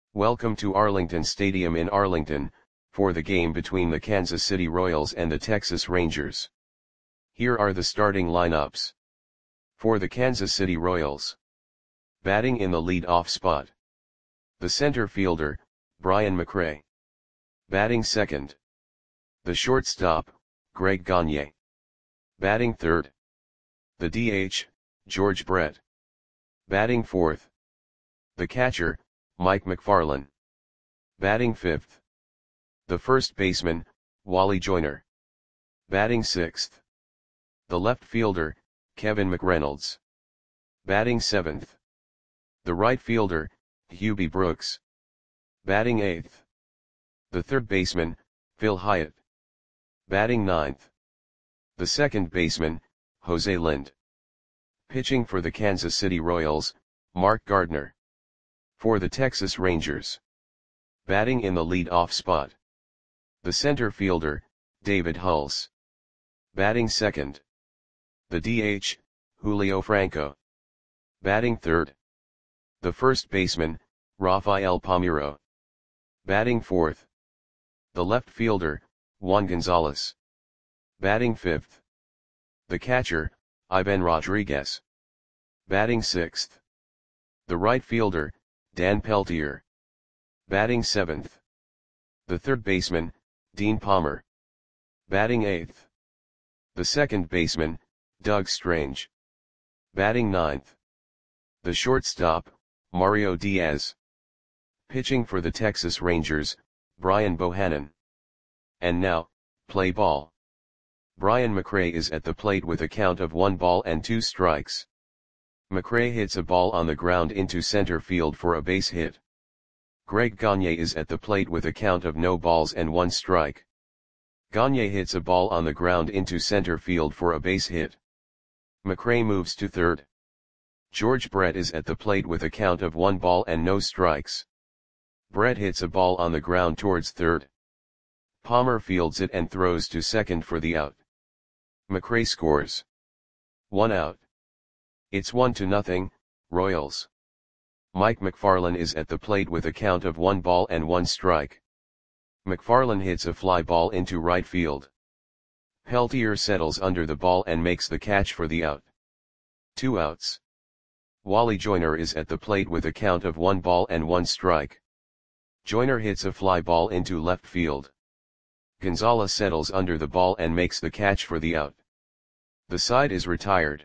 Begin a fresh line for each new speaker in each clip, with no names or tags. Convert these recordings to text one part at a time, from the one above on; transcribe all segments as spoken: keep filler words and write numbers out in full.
Welcome to Arlington Stadium in Arlington, for the game between the Kansas City Royals and the Texas Rangers. Here are the starting lineups. For the Kansas City Royals. Batting in the lead-off spot. The center fielder, Brian McRae. Batting second. The shortstop, Greg Gagne. Batting third. The D H, George Brett. Batting fourth. The catcher, Mike McFarland. Batting fifth. The first baseman, Wally Joyner. Batting sixth. The left fielder, Kevin McReynolds. Batting seventh. The right fielder, Hubie Brooks. Batting eighth. The third baseman, Phil Hyatt. Batting ninth. The second baseman, Jose Lind. Pitching for the Kansas City Royals, Mark Gardner. For the Texas Rangers. Batting in the lead-off spot. The center fielder, David Hulse. Batting second. The D H, Julio Franco. Batting third. The first baseman, Rafael Palmeiro. Batting fourth. The left fielder, Juan Gonzalez. Batting fifth. The catcher, Ivan Rodriguez. Batting sixth. The right fielder, Dan Peltier. Batting seventh. The third baseman, Dean Palmer. Batting eighth. The second baseman, Doug Strange. Batting ninth. The shortstop, Mario Diaz. Pitching for the Texas Rangers, Brian Bohannon. And now, play ball. Brian McRae is at the plate with a count of one ball and two strikes. McRae hits a ball on the ground into center field for a base hit. Greg Gagne is at the plate with a count of no balls and one strike. Gagne hits a ball on the ground into center field for a base hit. McRae moves to third. George Brett is at the plate with a count of one ball and no strikes. Brett hits a ball on the ground towards third. Palmer fields it and throws to second for the out. McRae scores. One out. It's one to nothing, Royals. Mike McFarland is at the plate with a count of one ball and one strike. McFarland hits a fly ball into right field. Peltier settles under the ball and makes the catch for the out. Two outs. Wally Joyner is at the plate with a count of one ball and one strike. Joyner hits a fly ball into left field. Gonzalez settles under the ball and makes the catch for the out. The side is retired.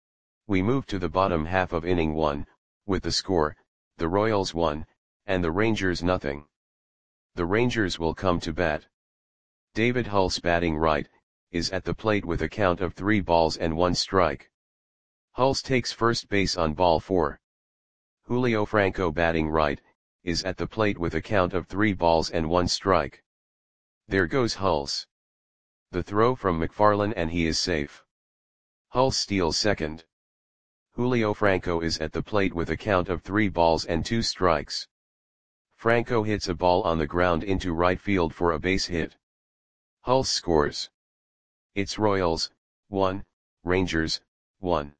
We move to the bottom half of inning one, with the score, the Royals one, and the Rangers nothing. The Rangers will come to bat. David Hulse batting right, is at the plate with a count of three balls and one strike. Hulse takes first base on ball four. Julio Franco batting right, is at the plate with a count of three balls and one strike. There goes Hulse. The throw from McFarland and he is safe. Hulse steals second. Julio Franco is at the plate with a count of three balls and two strikes. Franco hits a ball on the ground into right field for a base hit. Hulse scores. It's Royals, one, Rangers, one.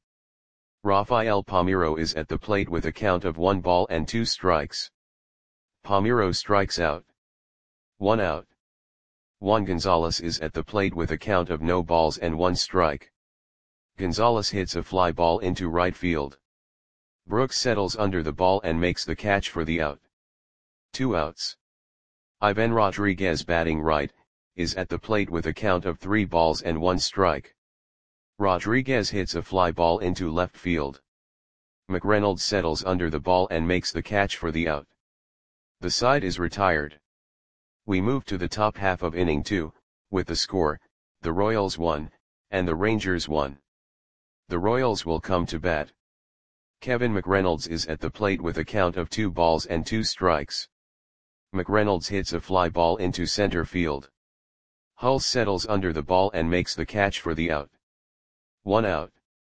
Rafael Palmeiro is at the plate with a count of one ball and two strikes. Palmeiro strikes out. One out. Juan Gonzalez is at the plate with a count of no balls and one strike. Gonzalez hits a fly ball into right field. Brooks settles under the ball and makes the catch for the out. Two outs. Ivan Rodriguez batting right, is at the plate with a count of three balls and one strike. Rodriguez hits a fly ball into left field. McReynolds settles under the ball and makes the catch for the out. The side is retired. We move to the top half of inning two, with the score, the Royals one, and the Rangers one. The Royals will come to bat. Kevin McReynolds is at the plate with a count of two balls and two strikes. McReynolds hits a fly ball into center field. Hulse settles under the ball and makes the catch for the out. One out.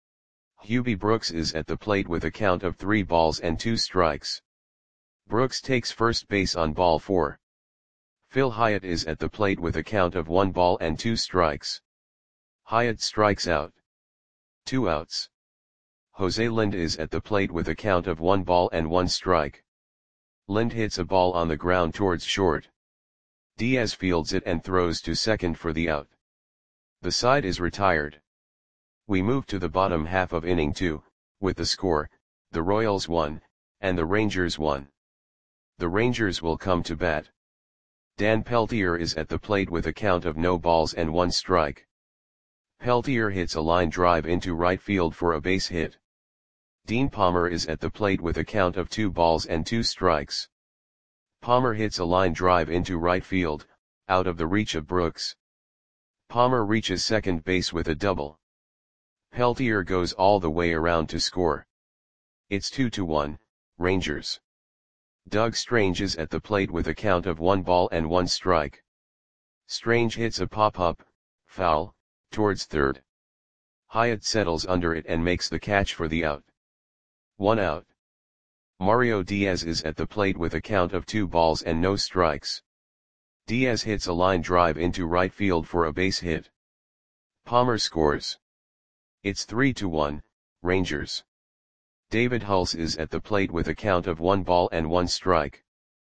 Hubie Brooks is at the plate with a count of three balls and two strikes. Brooks takes first base on ball four. Phil Hyatt is at the plate with a count of one ball and two strikes. Hyatt strikes out. Two outs. Jose Lind is at the plate with a count of one ball and one strike. Lind hits a ball on the ground towards short. Diaz fields it and throws to second for the out. The side is retired. We move to the bottom half of inning two, with the score, the Royals one, and the Rangers one. The Rangers will come to bat. Dan Peltier is at the plate with a count of no balls and one strike. Peltier hits a line drive into right field for a base hit. Dean Palmer is at the plate with a count of two balls and two strikes. Palmer hits a line drive into right field, out of the reach of Brooks. Palmer reaches second base with a double. Peltier goes all the way around to score. It's two to one, Rangers. Doug Strange is at the plate with a count of one ball and one strike. Strange hits a pop-up, foul, towards third. Hyatt settles under it and makes the catch for the out. One out. Mario Diaz is at the plate with a count of two balls and no strikes. Diaz hits a line drive into right field for a base hit. Palmer scores. It's three to one, Rangers. David Hulse is at the plate with a count of one ball and one strike.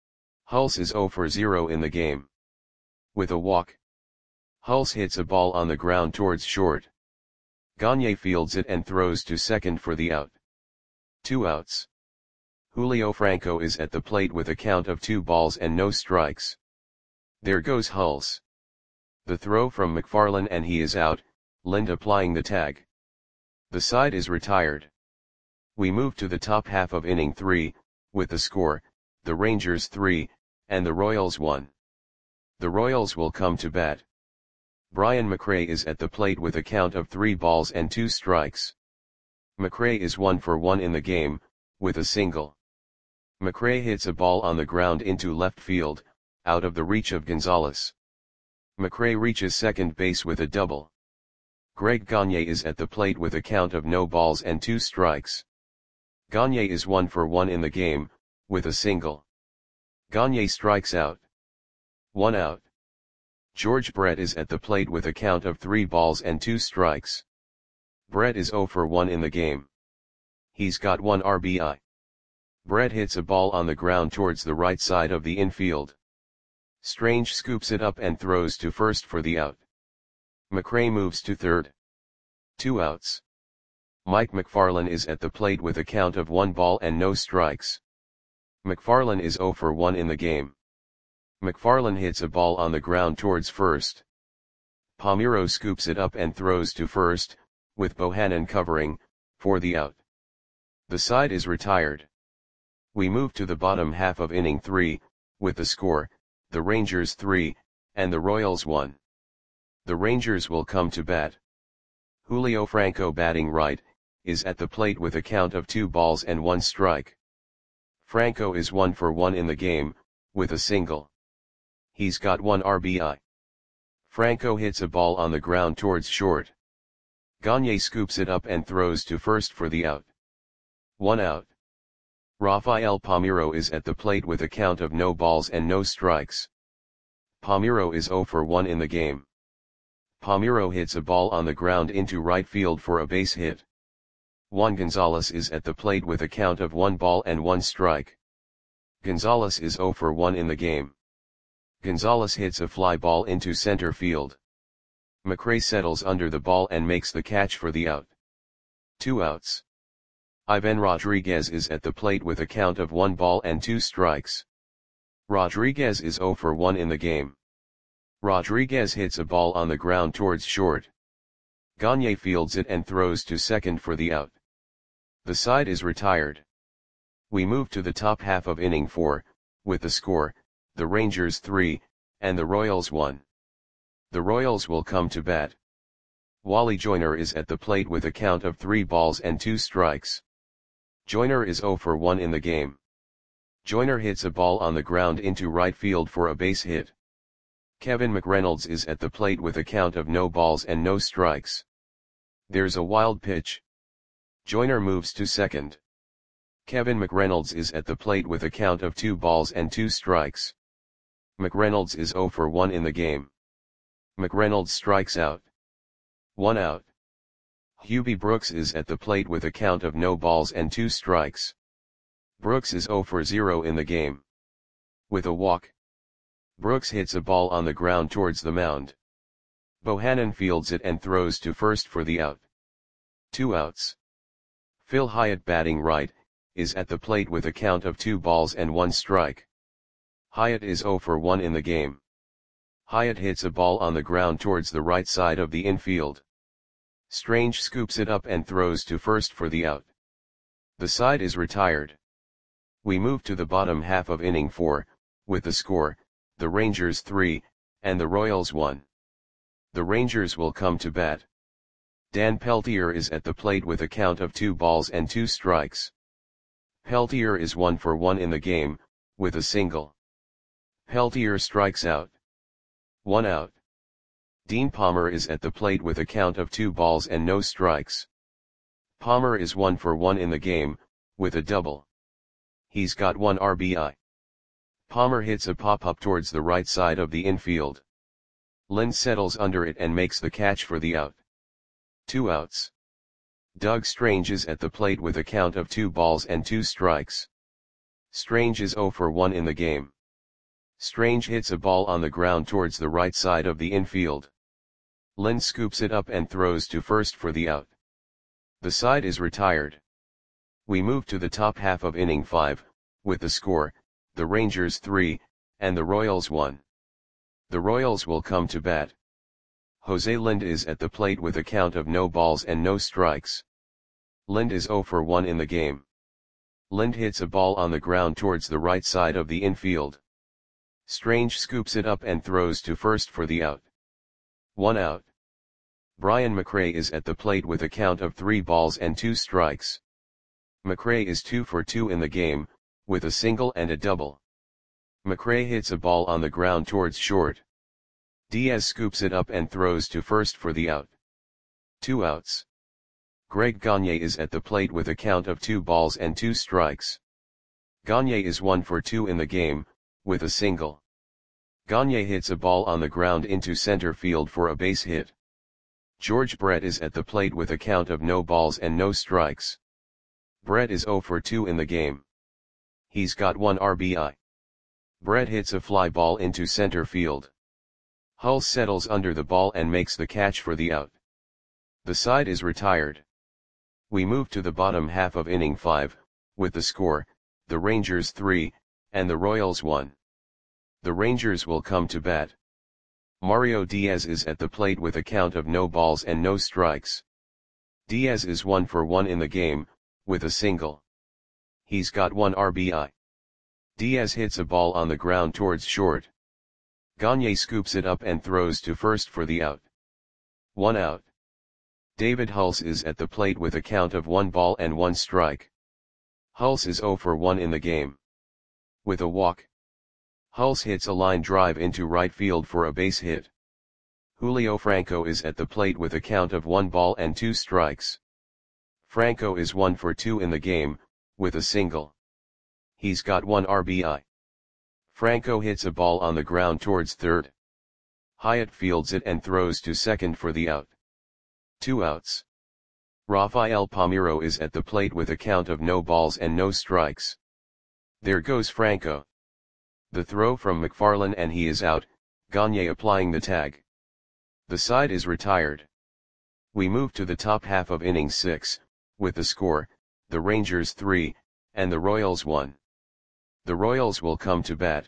Hulse is zero for zero in the game. With a walk. Hulse hits a ball on the ground towards short. Gagne fields it and throws to second for the out. Two outs. Julio Franco is at the plate with a count of two balls and no strikes. There goes Hulse. The throw from McFarland and he is out, Lind applying the tag. The side is retired. We move to the top half of inning three, with the score, the Rangers three, and the Royals one. The Royals will come to bat. Brian McRae is at the plate with a count of three balls and two strikes. McRae is one for one in the game, with a single. McRae hits a ball on the ground into left field, out of the reach of Gonzalez. McRae reaches second base with a double. Greg Gagne is at the plate with a count of no balls and two strikes. Gagne is one for one in the game, with a single. Gagne strikes out. One out. George Brett is at the plate with a count of three balls and two strikes. Brett is zero for one in the game. He's got one R B I. Brett hits a ball on the ground towards the right side of the infield. Strange scoops it up and throws to first for the out. McRae moves to third. Two outs. Mike McFarland is at the plate with a count of one ball and no strikes. McFarland is zero for one in the game. McFarland hits a ball on the ground towards first. Palmeiro scoops it up and throws to first, with Bohannon covering, for the out. The side is retired. We move to the bottom half of inning three, with the score, the Rangers three, and the Royals one. The Rangers will come to bat. Julio Franco batting right, is at the plate with a count of two balls and one strike. Franco is one for one in the game, with a single. He's got one R B I. Franco hits a ball on the ground towards short. Gagne scoops it up and throws to first for the out. One out. Rafael Palmeiro is at the plate with a count of no balls and no strikes. Palmeiro is zero for one in the game. Palmeiro hits a ball on the ground into right field for a base hit. Juan Gonzalez is at the plate with a count of one ball and one strike. Gonzalez is zero for one in the game. Gonzalez hits a fly ball into center field. McRae settles under the ball and makes the catch for the out. Two outs. Ivan Rodriguez is at the plate with a count of one ball and two strikes. Rodriguez is zero for one in the game. Rodriguez hits a ball on the ground towards short. Gagne fields it and throws to second for the out. The side is retired. We move to the top half of inning four, with the score, the Rangers three, and the Royals one. The Royals will come to bat. Wally Joyner is at the plate with a count of three balls and two strikes. Joyner is zero for one in the game. Joyner hits a ball on the ground into right field for a base hit. Kevin McReynolds is at the plate with a count of no balls and no strikes. There's a wild pitch. Joyner moves to second. Kevin McReynolds is at the plate with a count of two balls and two strikes. McReynolds is zero for one in the game. McReynolds strikes out. One out. Hubie Brooks is at the plate with a count of no balls and two strikes. Brooks is zero for zero in the game. With a walk, Brooks hits a ball on the ground towards the mound. Bohannon fields it and throws to first for the out. Two outs. Phil Hyatt, batting right, is at the plate with a count of two balls and one strike. Hyatt is zero for one in the game. Hyatt hits a ball on the ground towards the right side of the infield. Strange scoops it up and throws to first for the out. The side is retired. We move to the bottom half of inning four, with the score, the Rangers three, and the Royals one. The Rangers will come to bat. Dan Peltier is at the plate with a count of two balls and two strikes. Peltier is one for one in the game, with a single. Peltier strikes out. One out. Dean Palmer is at the plate with a count of two balls and no strikes. Palmer is one for one in the game, with a double. He's got one R B I. Palmer hits a pop-up towards the right side of the infield. Lind settles under it and makes the catch for the out. Two outs. Doug Strange is at the plate with a count of two balls and two strikes. Strange is zero for one in the game. Strange hits a ball on the ground towards the right side of the infield. Lind scoops it up and throws to first for the out. The side is retired. We move to the top half of inning five, with the score, the Rangers three, and the Royals one. The Royals will come to bat. Jose Lind is at the plate with a count of no balls and no strikes. Lind is zero for one in the game. Lind hits a ball on the ground towards the right side of the infield. Strange scoops it up and throws to first for the out. One out. Brian McRae is at the plate with a count of three balls and two strikes. McRae is two for two in the game, with a single and a double. McRae hits a ball on the ground towards short. Diaz scoops it up and throws to first for the out. Two outs. Greg Gagne is at the plate with a count of two balls and two strikes. Gagne is one for two in the game, with a single. Gagne hits a ball on the ground into center field for a base hit. George Brett is at the plate with a count of no balls and no strikes. Brett is zero for two in the game. He's got one R B I. Brett hits a fly ball into center field. Hull settles under the ball and makes the catch for the out. The side is retired. We move to the bottom half of inning five, with the score, the Rangers three, and the Royals one. The Rangers will come to bat. Mario Diaz is at the plate with a count of no balls and no strikes. Diaz is one for one in the game, with a single. He's got one R B I. Diaz hits a ball on the ground towards short. Gagne scoops it up and throws to first for the out. One out. David Hulse is at the plate with a count of one ball and one strike. Hulse is zero for one in the game. With a walk, Hulse hits a line drive into right field for a base hit. Julio Franco is at the plate with a count of one ball and two strikes. Franco is one for two in the game, with a single. He's got one R B I. Franco hits a ball on the ground towards third. Hyatt fields it and throws to second for the out. Two outs. Rafael Palmeiro is at the plate with a count of no balls and no strikes. There goes Franco. The throw from McFarland and he is out, Gagne applying the tag. The side is retired. We move to the top half of inning six, with the score, the Rangers three, and the Royals one. The Royals will come to bat.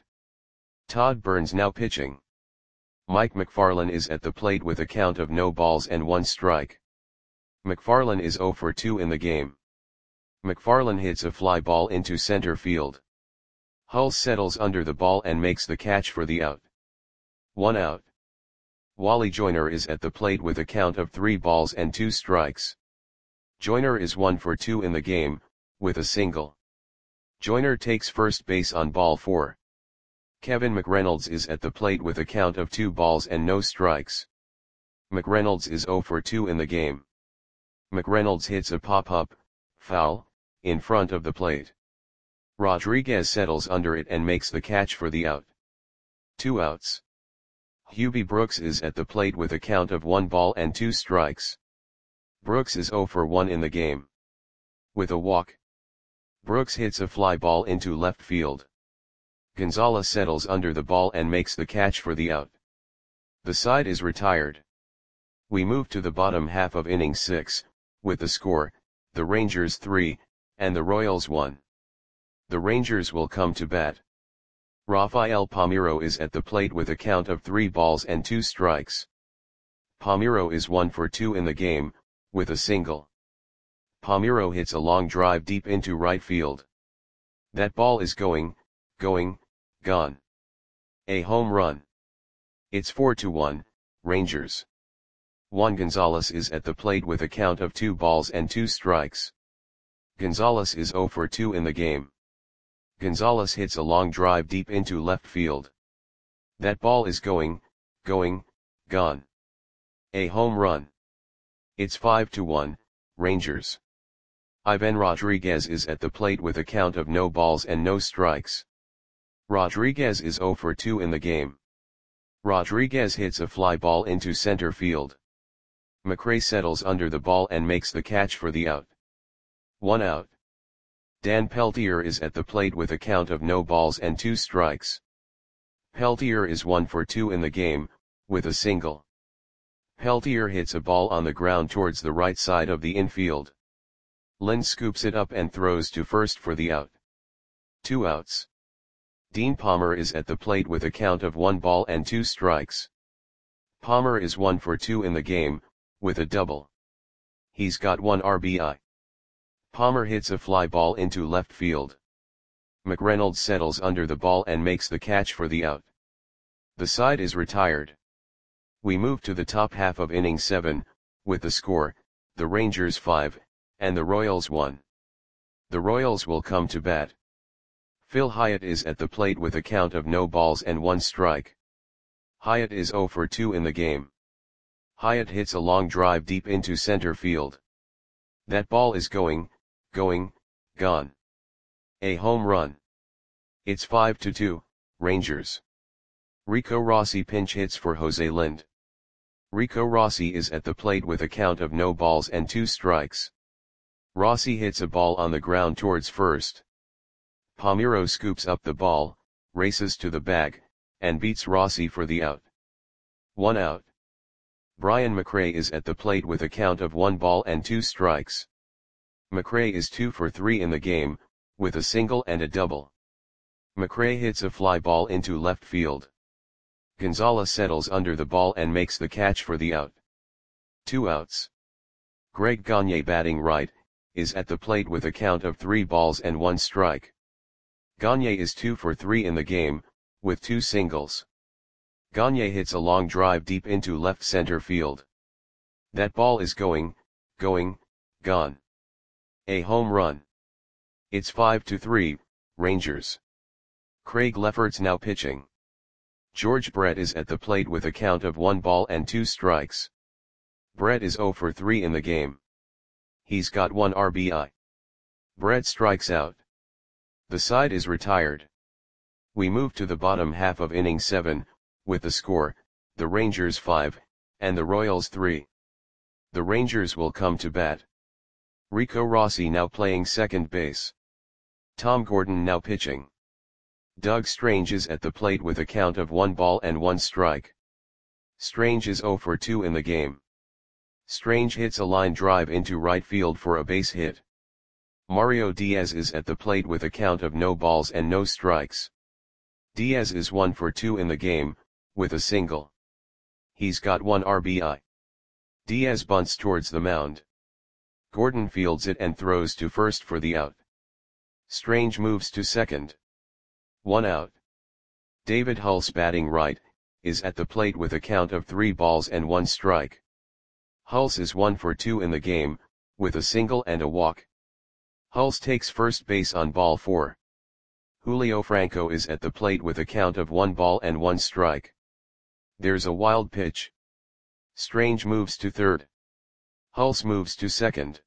Todd Burns now pitching. Mike McFarland is at the plate with a count of no balls and one strike. McFarland is zero for two in the game. McFarland hits a fly ball into center field. Hull settles under the ball and makes the catch for the out. One out. Wally Joyner is at the plate with a count of three balls and two strikes. Joyner is one for two in the game, with a single. Joyner takes first base on ball four. Kevin McReynolds is at the plate with a count of two balls and no strikes. McReynolds is zero for two in the game. McReynolds hits a pop-up, foul, in front of the plate. Rodriguez settles under it and makes the catch for the out. Two outs. Hubie Brooks is at the plate with a count of one ball and two strikes. Brooks is zero for one in the game. With a walk, Brooks hits a fly ball into left field. Gonzalez settles under the ball and makes the catch for the out. The side is retired. We move to the bottom half of inning six, with the score, the Rangers three, and the Royals one. The Rangers will come to bat. Rafael Palmeiro is at the plate with a count of three balls and two strikes. Palmeiro is one for two in the game, with a single. Palmeiro hits a long drive deep into right field. That ball is going, going, gone. A home run. It's four to one, Rangers. Juan Gonzalez is at the plate with a count of two balls and two strikes. Gonzalez is zero for two in the game. Gonzalez hits a long drive deep into left field. That ball is going, going, gone. A home run. It's five to one, Rangers. Ivan Rodriguez is at the plate with a count of no balls and no strikes. Rodriguez is zero for two in the game. Rodriguez hits a fly ball into center field. McRae settles under the ball and makes the catch for the out. One out. Dan Peltier is at the plate with a count of no balls and two strikes. Peltier is one for two in the game, with a single. Peltier hits a ball on the ground towards the right side of the infield. Lynn scoops it up and throws to first for the out. Two outs. Dean Palmer is at the plate with a count of one ball and two strikes. Palmer is one for two in the game, with a double. He's got one R B I. Palmer hits a fly ball into left field. McReynolds settles under the ball and makes the catch for the out. The side is retired. We move to the top half of inning seven, with the score, the Rangers five, and the Royals one. The Royals will come to bat. Phil Hyatt is at the plate with a count of no balls and one strike. Hyatt is zero for two in the game. Hyatt hits a long drive deep into center field. That ball is going, going, gone. A home run. It's five to two, Rangers. Rico Rossi pinch hits for Jose Lind. Rico Rossi is at the plate with a count of no balls and two strikes. Rossi hits a ball on the ground towards first. Palmeiro scoops up the ball, races to the bag, and beats Rossi for the out. One out. Brian McRae is at the plate with a count of one ball and two strikes. McRae is two for three in the game, with a single and a double. McRae hits a fly ball into left field. Gonzalez settles under the ball and makes the catch for the out. Two outs. Greg Gagne, batting right, is at the plate with a count of three balls and one strike. Gagne is two for three in the game, with two singles. Gagne hits a long drive deep into left center field. That ball is going, going, gone. A home run. It's five to three, Rangers. Craig Lefferts now pitching. George Brett is at the plate with a count of one ball and two strikes. Brett is zero for three in the game. He's got one R B I. Brett strikes out. The side is retired. We move to the bottom half of inning seven, with the score, the Rangers five, and the Royals three. The Rangers will come to bat. Rico Rossi now playing second base. Tom Gordon now pitching. Doug Strange is at the plate with a count of one ball and one strike. Strange is zero for two in the game. Strange hits a line drive into right field for a base hit. Mario Diaz is at the plate with a count of no balls and no strikes. Diaz is one for two in the game, with a single. He's got one R B I. Diaz bunts towards the mound. Gordon fields it and throws to first for the out. Strange moves to second. One out. David Hulse, batting right, is at the plate with a count of three balls and one strike. Hulse is one for two in the game, with a single and a walk. Hulse takes first base on ball four. Julio Franco is at the plate with a count of one ball and one strike. There's a wild pitch. Strange moves to third. Hulse moves to second.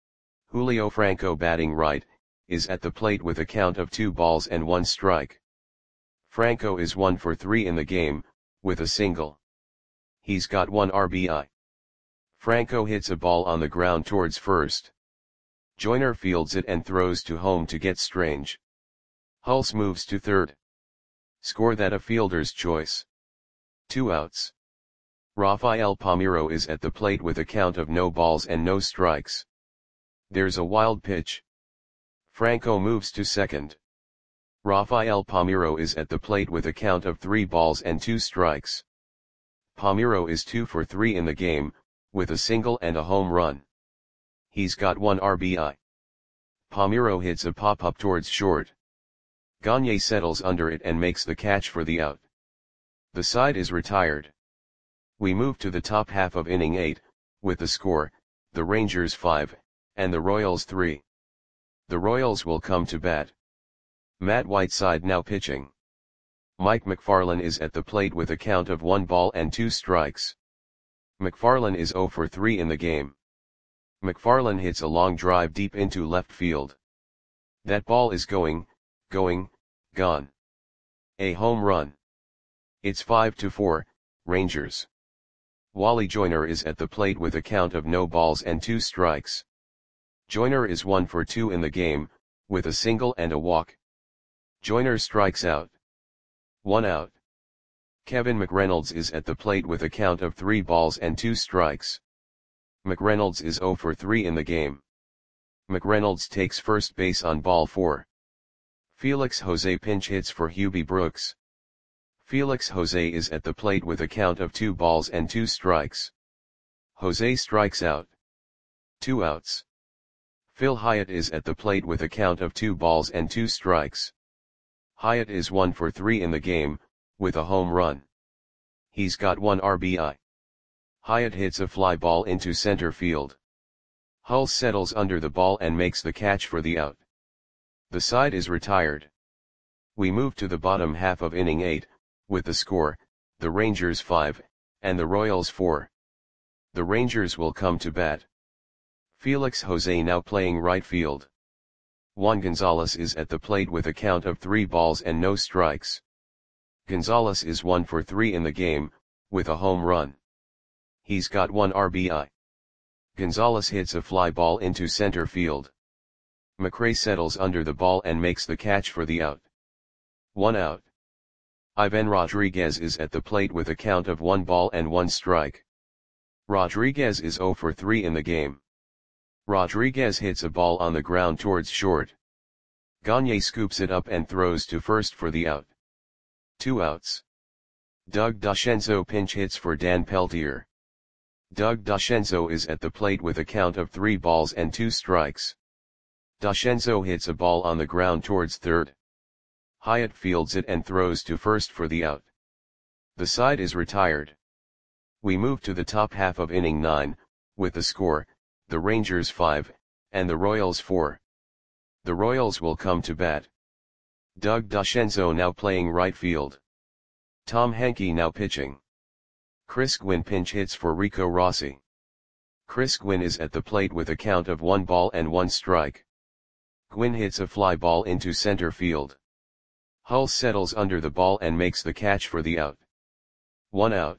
Julio Franco, batting right, is at the plate with a count of two balls and one strike. Franco is one for three in the game, with a single. He's got one R B I. Franco hits a ball on the ground towards first. Joyner fields it and throws to home to get Strange. Hulse moves to third. Score that a fielder's choice. Two outs. Rafael Palmeiro is at the plate with a count of no balls and no strikes. There's a wild pitch. Franco moves to second. Rafael Palmeiro is at the plate with a count of three balls and two strikes. Palmeiro is two for three in the game, with a single and a home run. He's got one R B I. Palmeiro hits a pop-up towards short. Gagne settles under it and makes the catch for the out. The side is retired. We move to the top half of inning eight, with the score, the Rangers five, and the Royals three. The Royals will come to bat. Matt Whiteside now pitching. Mike McFarland is at the plate with a count of one ball and two strikes. McFarland is zero for three in the game. McFarland hits a long drive deep into left field. That ball is going, going, gone. A home run. It's five to four, Rangers. Wally Joyner is at the plate with a count of no balls and two strikes. Joyner is one for two in the game, with a single and a walk. Joyner strikes out. One out. Kevin McReynolds is at the plate with a count of three balls and two strikes. McReynolds is zero for three in the game. McReynolds takes first base on ball four. Felix Jose pinch hits for Hubie Brooks. Felix Jose is at the plate with a count of two balls and two strikes. Jose strikes out. Two outs. Phil Hyatt is at the plate with a count of two balls and two strikes. Hyatt is one for three in the game, with a home run. He's got one R B I. Hyatt hits a fly ball into center field. Hull settles under the ball and makes the catch for the out. The side is retired. We move to the bottom half of inning eight, with the score, the Rangers five, and the Royals four. The Rangers will come to bat. Felix Jose now playing right field. Juan Gonzalez is at the plate with a count of three balls and no strikes. Gonzalez is one for three in the game, with a home run. He's got one R B I. Gonzalez hits a fly ball into center field. McRae settles under the ball and makes the catch for the out. One out. Ivan Rodriguez is at the plate with a count of one ball and one strike. Rodriguez is zero for three in the game. Rodriguez hits a ball on the ground towards short. Gagne scoops it up and throws to first for the out. Two outs. Doug DeCenzo pinch hits for Dan Peltier. Doug DeCenzo is at the plate with a count of three balls and two strikes. DeCenzo hits a ball on the ground towards third. Hyatt fields it and throws to first for the out. The side is retired. We move to the top half of inning nine, with the score, the Rangers five, and the Royals four. The Royals will come to bat. Doug DeCenzo now playing right field. Tom Henke now pitching. Chris Gwynn pinch hits for Rico Rossi. Chris Gwynn is at the plate with a count of one ball and one strike. Gwynn hits a fly ball into center field. Hull settles under the ball and makes the catch for the out. One out.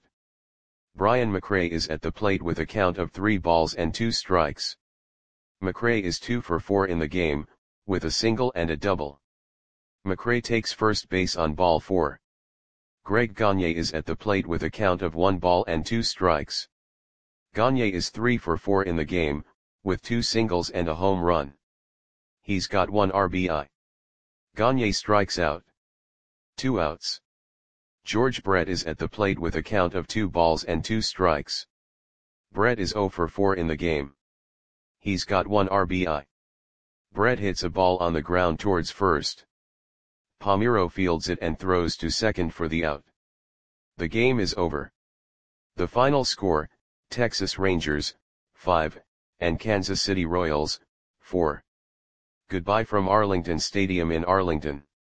Brian McRae is at the plate with a count of three balls and two strikes. McRae is two for four in the game, with a single and a double. McRae takes first base on ball four. Greg Gagne is at the plate with a count of one ball and two strikes. Gagne is three for four in the game, with two singles and a home run. He's got one R B I. Gagne strikes out. Two outs. George Brett is at the plate with a count of two balls and two strikes. Brett is zero for four in the game. He's got one R B I. Brett hits a ball on the ground towards first. Palmeiro fields it and throws to second for the out. The game is over. The final score, Texas Rangers, five, and Kansas City Royals, four. Goodbye from Arlington Stadium in Arlington.